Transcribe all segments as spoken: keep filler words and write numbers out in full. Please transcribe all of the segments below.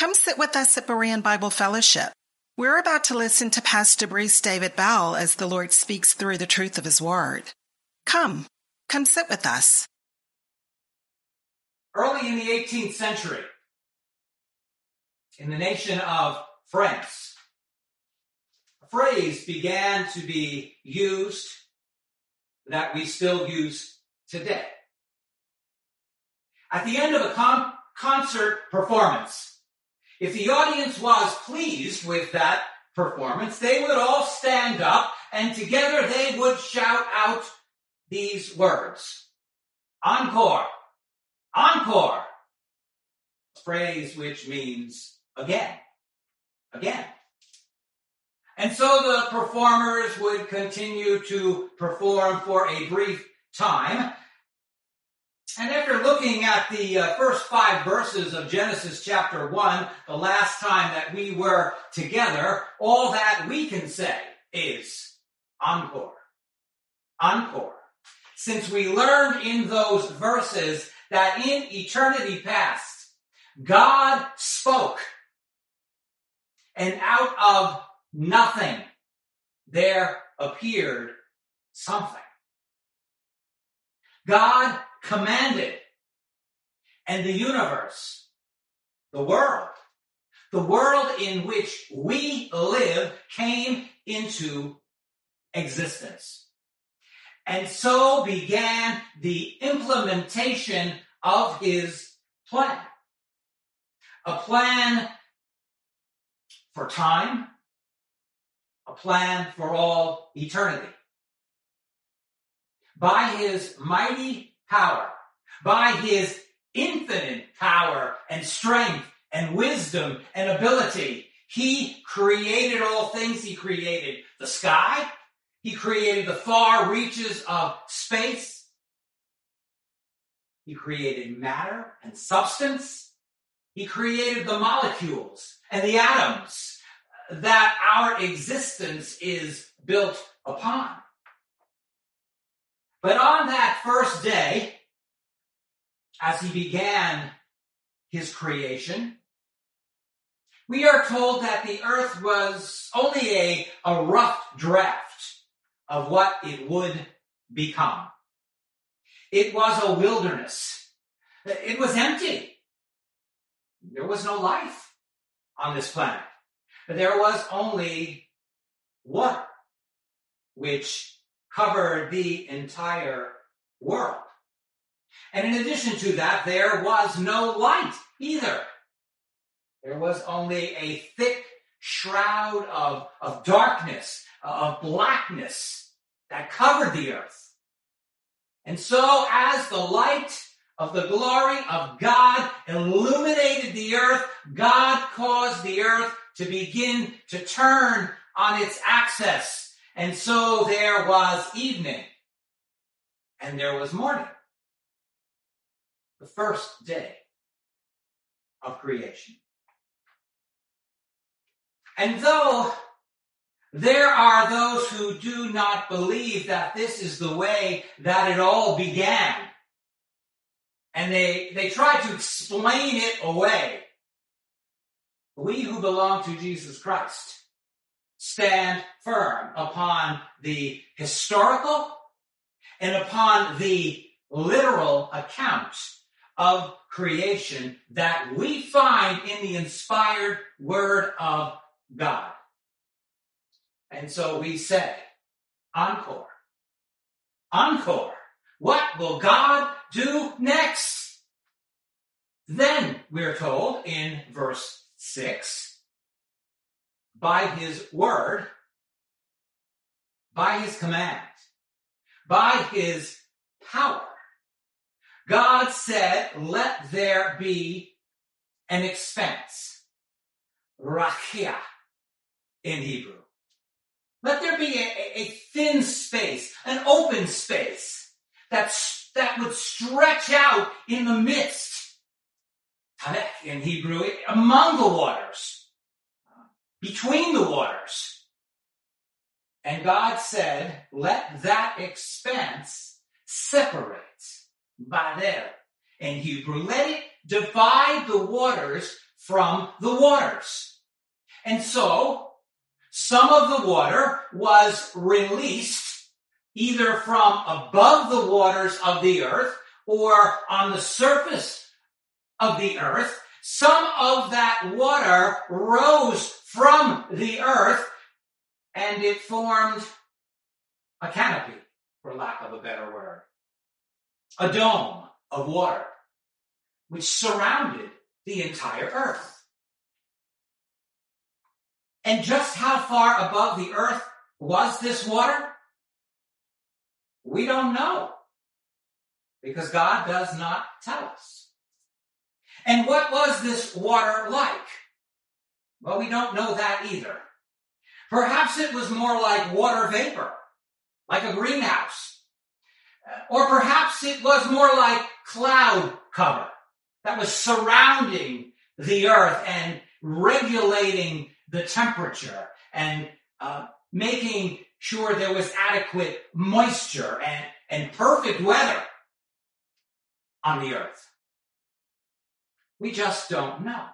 Come sit with us at Berean Bible Fellowship. We're about to listen to Pastor Bruce David Bell as the Lord speaks through the truth of his word. Come, come sit with us. Early in the eighteenth century, in the nation of France, a phrase began to be used that we still use today. At the end of a con- concert performance, if the audience was pleased with that performance, they would all stand up and together they would shout out these words: encore, encore, a phrase which means again, again. And so the performers would continue to perform for a brief time. And after looking at the uh, first five verses of Genesis chapter one, the last time that we were together, all that we can say is encore, encore. Since we learned in those verses that in eternity past, God spoke, and out of nothing there appeared something. God commanded, and the universe, the world, the world in which we live came into existence. And so began the implementation of his plan. A plan for time, a plan for all eternity. By his mighty power, by his infinite power and strength and wisdom and ability, he created all things. He created the sky. He created the far reaches of space. He created matter and substance. He created the molecules and the atoms that our existence is built upon. But on that first day, as he began his creation, we are told that the earth was only a, a rough draft of what it would become. It was a wilderness. It was empty. There was no life on this planet. There was only water, which covered the entire world. And in addition to that, there was no light either. There was only a thick shroud of, of darkness, of blackness that covered the earth. And so as the light of the glory of God illuminated the earth, God caused the earth to begin to turn on its axis. And so there was evening, and there was morning. The first day of creation. And though there are those who do not believe that this is the way that it all began, and they, they try to explain it away, we who belong to Jesus Christ stand firm upon the historical and upon the literal account of creation that we find in the inspired word of God. And so we say, encore, encore. What will God do next? Then we're told in verse six, by his word, by his command, by his power, God said, let there be an expanse. Rakia in Hebrew. Let there be a, a thin space, an open space that, that would stretch out in the midst, Talek in Hebrew, among the waters. Between the waters. And God said, let that expanse separate, bader, in Hebrew. Let it divide the waters from the waters. And so, some of the water was released either from above the waters of the earth or on the surface of the earth. Some of that water rose from the earth and it formed a canopy, for lack of a better word, a dome of water, which surrounded the entire earth. And just how far above the earth was this water? We don't know, because God does not tell us. And what was this water like? Well, we don't know that either. Perhaps it was more like water vapor, like a greenhouse. Or perhaps it was more like cloud cover that was surrounding the earth and regulating the temperature and uh, making sure there was adequate moisture and, and perfect weather on the earth. We just don't know.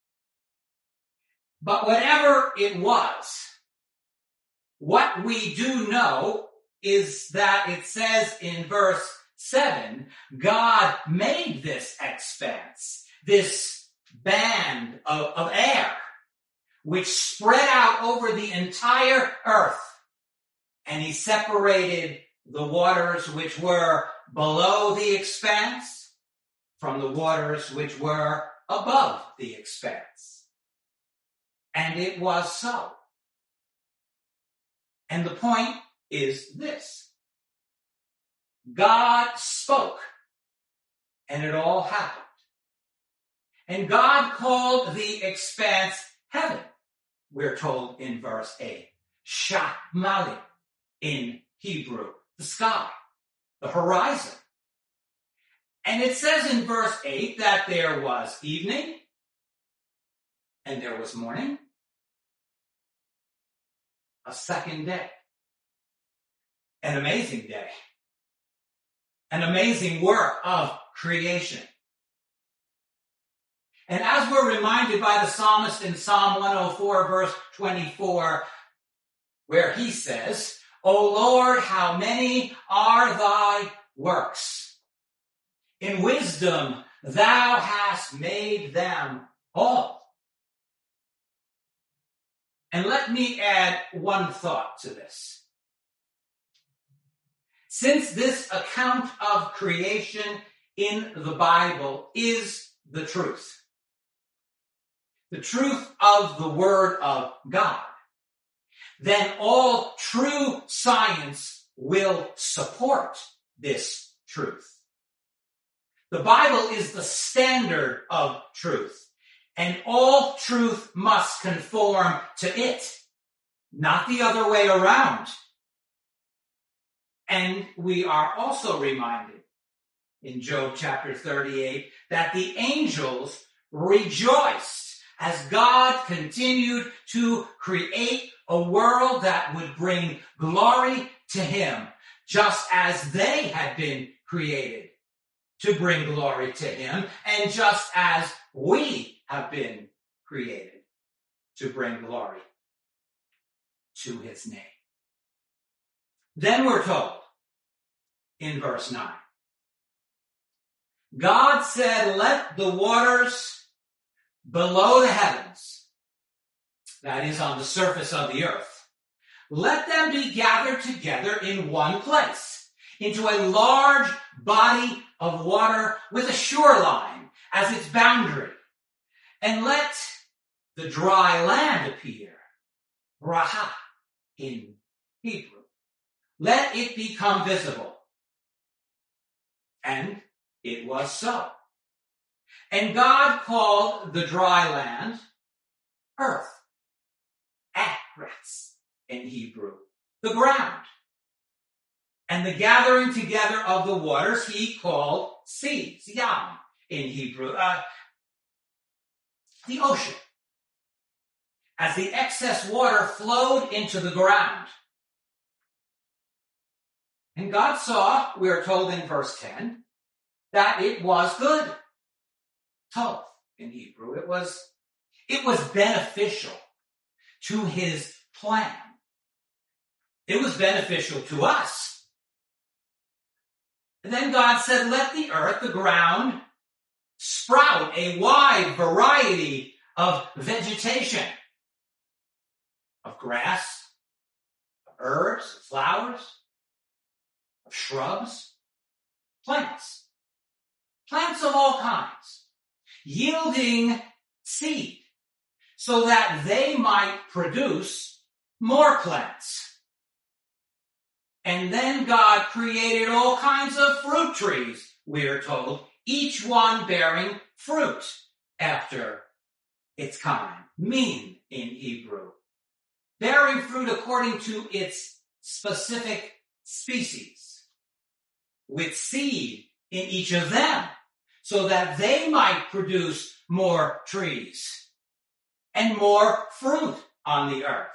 But whatever it was, what we do know is that it says in verse seven, God made this expanse, this band of, of air, which spread out over the entire earth. And he separated the waters which were below the expanse from the waters which were above the expanse. And it was so. And the point is this. God spoke, and it all happened. And God called the expanse heaven, we're told in verse eight. Shamalim in Hebrew, the sky, the horizon. And it says in verse eight that there was evening and there was morning, a second day, an amazing day, an amazing work of creation. And as we're reminded by the psalmist in Psalm one oh four, verse twenty-four, where he says, O Lord, how many are thy works? In wisdom, thou hast made them all. And let me add one thought to this. Since this account of creation in the Bible is the truth, the truth of the Word of God, then all true science will support this truth. The Bible is the standard of truth, and all truth must conform to it, not the other way around. And we are also reminded in Job chapter thirty-eight that the angels rejoiced as God continued to create a world that would bring glory to him, just as they had been created to bring glory to him, and just as we have been created to bring glory to his name. Then we're told in verse nine, God said, let the waters below the heavens, that is on the surface of the earth, let them be gathered together in one place, into a large body of water with a shoreline as its boundary. And let the dry land appear, Raha in Hebrew. Let it become visible. And it was so. And God called the dry land earth, Eretz in Hebrew, the ground. And the gathering together of the waters he called seas, Yam in Hebrew, uh, the ocean. As the excess water flowed into the ground. And God saw, we are told in verse ten, that it was good. Tov in Hebrew, it was It was beneficial to his plan. It was beneficial to us. And then God said, let the earth, the ground, sprout a wide variety of vegetation, of grass, of herbs, of flowers, of shrubs, plants, plants of all kinds, yielding seed, so that they might produce more plants. And then God created all kinds of fruit trees, we are told, each one bearing fruit after its kind, min in Hebrew, bearing fruit according to its specific species, with seed in each of them, so that they might produce more trees and more fruit on the earth.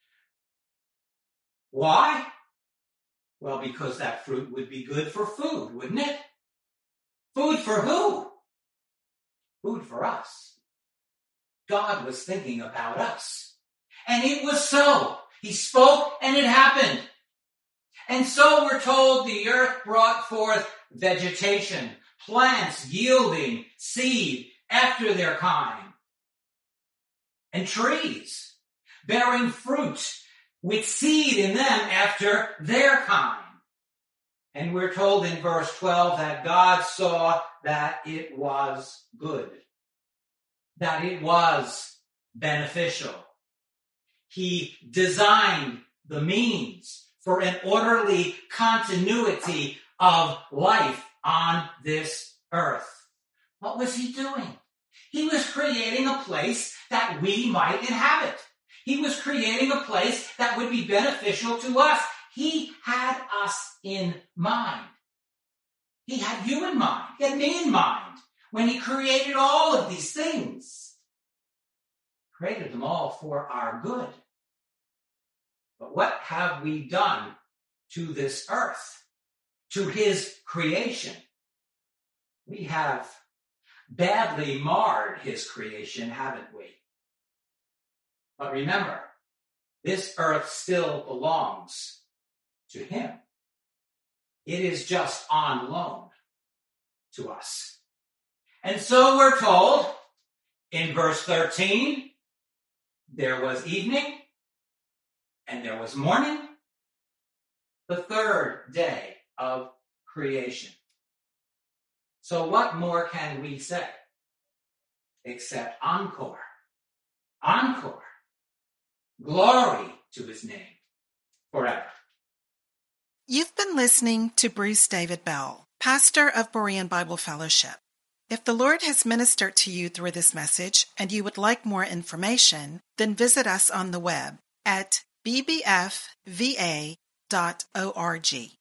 Why? Well, because that fruit would be good for food, wouldn't it? Food for who? Food for us. God was thinking about us. And it was so. He spoke and it happened. And so we're told the earth brought forth vegetation, plants yielding seed after their kind, and trees bearing fruit with seed in them after their kind. And we're told in verse twelve that God saw that it was good, that it was beneficial. He designed the means for an orderly continuity of life on this earth. What was he doing? He was creating a place that we might inhabit. He was creating a place that would be beneficial to us. He had us in mind. He had you in mind. He had me in mind when he created all of these things. He created them all for our good. But what have we done to this earth, to his creation? We have badly marred his creation, haven't we? But remember, this earth still belongs to him. It is just on loan to us. And so we're told in verse thirteen, there was evening and there was morning, the third day of creation. So what more can we say except encore? Encore. Glory to his name forever. You've been listening to Bruce David Bell, pastor of Berean Bible Fellowship. If the Lord has ministered to you through this message and you would like more information, then visit us on the web at b b f v a dot org.